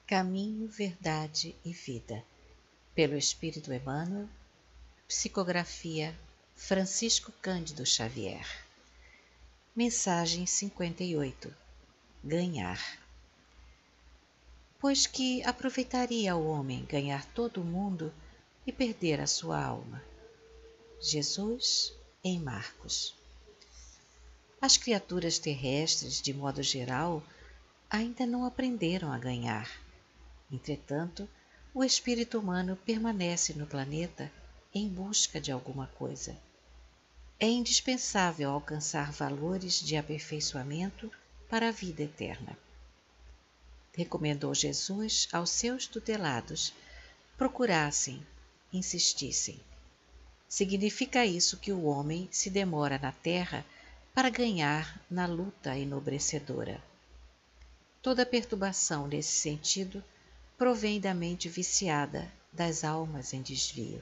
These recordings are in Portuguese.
Caminho, Verdade e Vida, pelo Espírito Emmanuel, psicografia Francisco Cândido Xavier. Mensagem 58. Ganhar. Pois que aproveitaria o homem ganhar todo o mundo e perder a sua alma? Jesus, em Marcos. As criaturas terrestres, de modo geral, ainda não aprenderam a ganhar. Entretanto, o espírito humano permanece no planeta em busca de alguma coisa. É indispensável alcançar valores de aperfeiçoamento para a vida eterna. Recomendou Jesus aos seus tutelados procurassem, insistissem. Significa isso que o homem se demora na terra para ganhar na luta enobrecedora. Toda perturbação nesse sentido provém da mente viciada, das almas em desvio.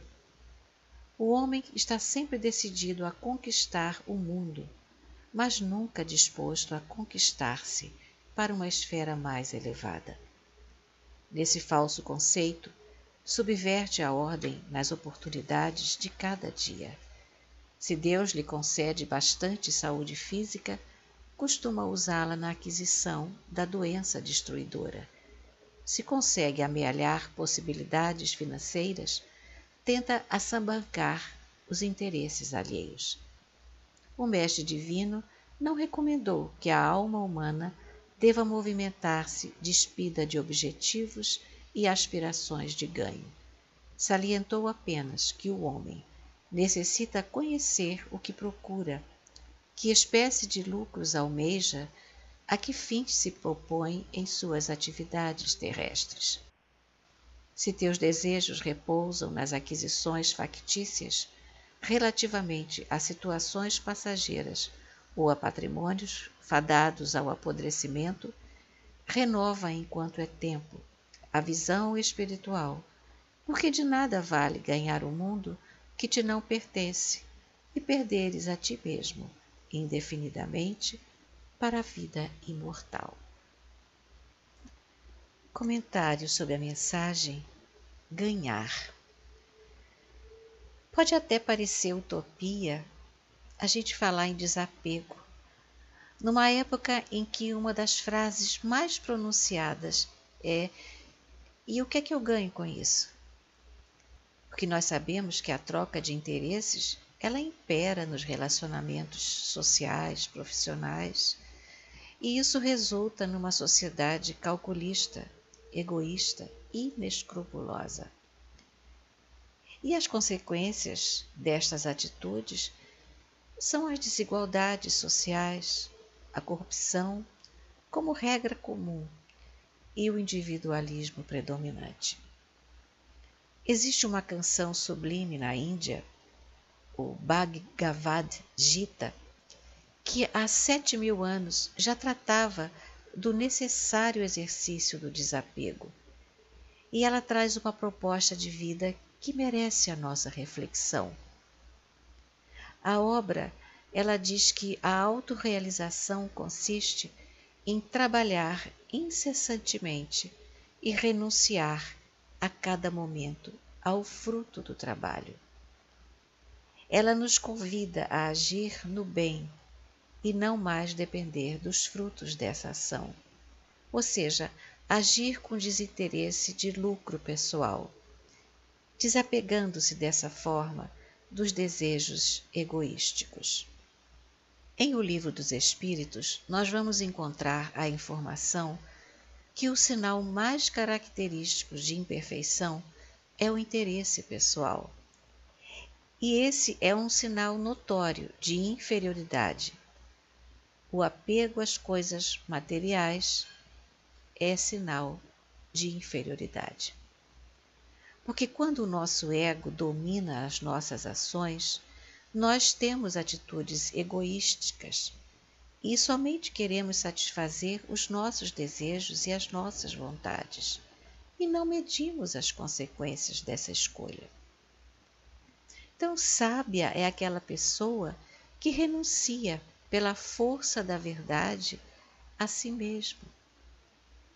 O homem está sempre decidido a conquistar o mundo, mas nunca disposto a conquistar-se para uma esfera mais elevada. Nesse falso conceito, subverte a ordem nas oportunidades de cada dia. Se Deus lhe concede bastante saúde física, costuma usá-la na aquisição da doença destruidora. Se consegue amealhar possibilidades financeiras, tenta assambarcar os interesses alheios. O Mestre Divino não recomendou que a alma humana deva movimentar-se despida de objetivos e aspirações de ganho. Salientou apenas que o homem necessita conhecer o que procura, que espécie de lucros almeja, a que fins se propõe em suas atividades terrestres. Se teus desejos repousam nas aquisições factícias, relativamente a situações passageiras ou a patrimônios fadados ao apodrecimento, renova enquanto é tempo a visão espiritual, porque de nada vale ganhar o mundo que te não pertence e perderes a ti mesmo, indefinidamente, para a vida imortal. Comentário sobre a mensagem Ganhar. Pode até parecer utopia a gente falar em desapego, numa época em que uma das frases mais pronunciadas é: e o que é que eu ganho com isso? Porque nós sabemos que a troca de interesses, ela impera nos relacionamentos sociais, profissionais, e isso resulta numa sociedade calculista, egoísta e inescrupulosa. E as consequências destas atitudes são as desigualdades sociais, a corrupção como regra comum e o individualismo predominante. Existe uma canção sublime na Índia, o Bhagavad Gita, que há 7.000 anos já tratava do necessário exercício do desapego. E ela traz uma proposta de vida que merece a nossa reflexão. A obra, ela diz que a autorrealização consiste em trabalhar incessantemente e renunciar a cada momento ao fruto do trabalho. Ela nos convida a agir no bem e não mais depender dos frutos dessa ação, ou seja, agir com desinteresse de lucro pessoal, desapegando-se dessa forma dos desejos egoísticos. Em O Livro dos Espíritos, nós vamos encontrar a informação que o sinal mais característico de imperfeição é o interesse pessoal. E esse é um sinal notório de inferioridade. O apego às coisas materiais é sinal de inferioridade. Porque quando o nosso ego domina as nossas ações, nós temos atitudes egoísticas e somente queremos satisfazer os nossos desejos e as nossas vontades, e não medimos as consequências dessa escolha. Então, sábia é aquela pessoa que renuncia pela força da verdade a si mesmo.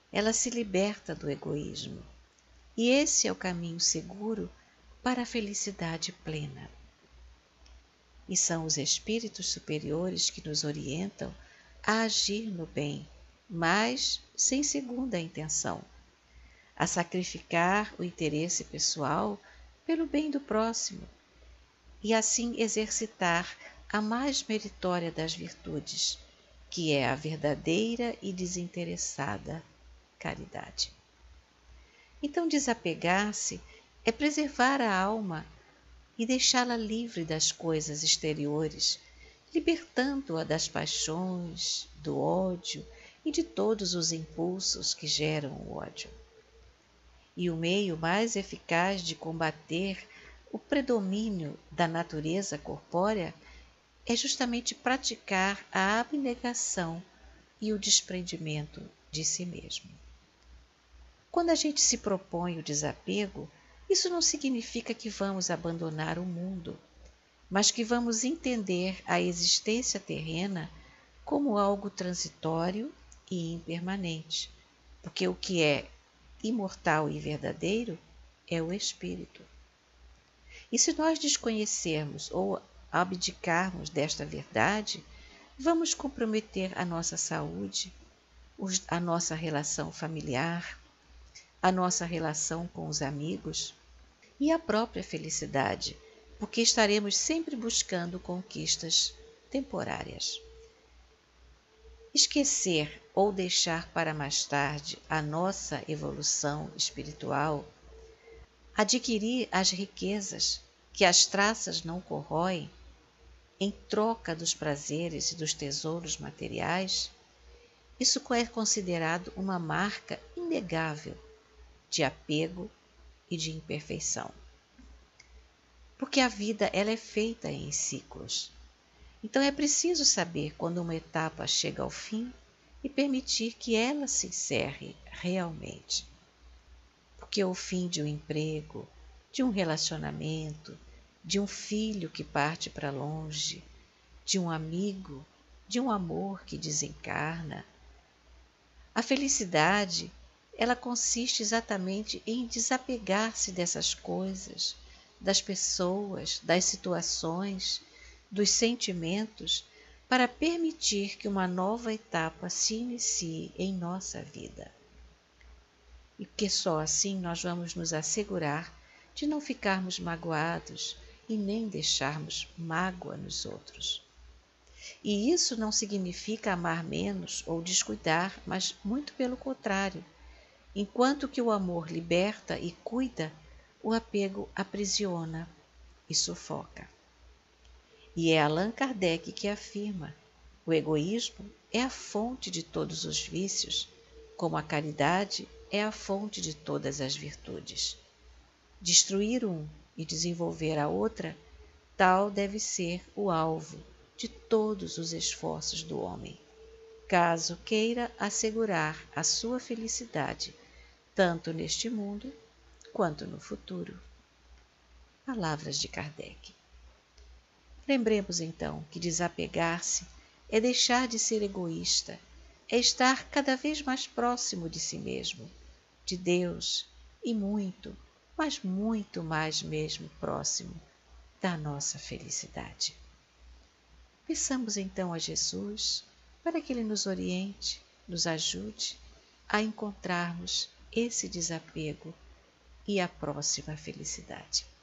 ela se liberta do egoísmo. E esse é o caminho seguro para a felicidade plena. E são os espíritos superiores que nos orientam a agir no bem, mas sem segunda intenção, a sacrificar o interesse pessoal pelo bem do próximo e assim exercitar a mais meritória das virtudes, que é a verdadeira e desinteressada caridade. Então, desapegar-se é preservar a alma e deixá-la livre das coisas exteriores, libertando-a das paixões, do ódio e de todos os impulsos que geram o ódio. E o meio mais eficaz de combater o predomínio da natureza corpórea é justamente praticar a abnegação e o desprendimento de si mesmo. Quando a gente se propõe o desapego, isso não significa que vamos abandonar o mundo, mas que vamos entender a existência terrena como algo transitório e impermanente, porque o que é imortal e verdadeiro é o espírito. E se nós desconhecermos ou abdicarmos desta verdade, vamos comprometer a nossa saúde, a nossa relação familiar, a nossa relação com os amigos e a própria felicidade, porque estaremos sempre buscando conquistas temporárias. Esquecer ou deixar para mais tarde a nossa evolução espiritual, adquirir as riquezas que as traças não corroem, em troca dos prazeres e dos tesouros materiais, isso é considerado uma marca inegável de apego e de imperfeição. Porque a vida ela é feita em ciclos. Então é preciso saber quando uma etapa chega ao fim e permitir que ela se encerre realmente. Porque o fim de um emprego, de um relacionamento, de um filho que parte para longe, de um amigo, de um amor que desencarna. A felicidade, ela consiste exatamente em desapegar-se dessas coisas, das pessoas, das situações, dos sentimentos, para permitir que uma nova etapa se inicie em nossa vida. E que só assim nós vamos nos assegurar de não ficarmos magoados e nem deixarmos mágoa nos outros. E isso não significa amar menos ou descuidar, mas muito pelo contrário. Enquanto que o amor liberta e cuida, o apego aprisiona e sufoca. E é Allan Kardec que afirma: o egoísmo é a fonte de todos os vícios, como a caridade é a fonte de todas as virtudes. Destruir um e desenvolver a outra, tal deve ser o alvo de todos os esforços do homem, caso queira assegurar a sua felicidade, tanto neste mundo quanto no futuro. Palavras de Kardec. Lembremos então que desapegar-se é deixar de ser egoísta, é estar cada vez mais próximo de si mesmo, de Deus e muito, mas muito mais mesmo próximo da nossa felicidade. Peçamos então a Jesus para que Ele nos oriente, nos ajude a encontrarmos esse desapego e a próxima felicidade.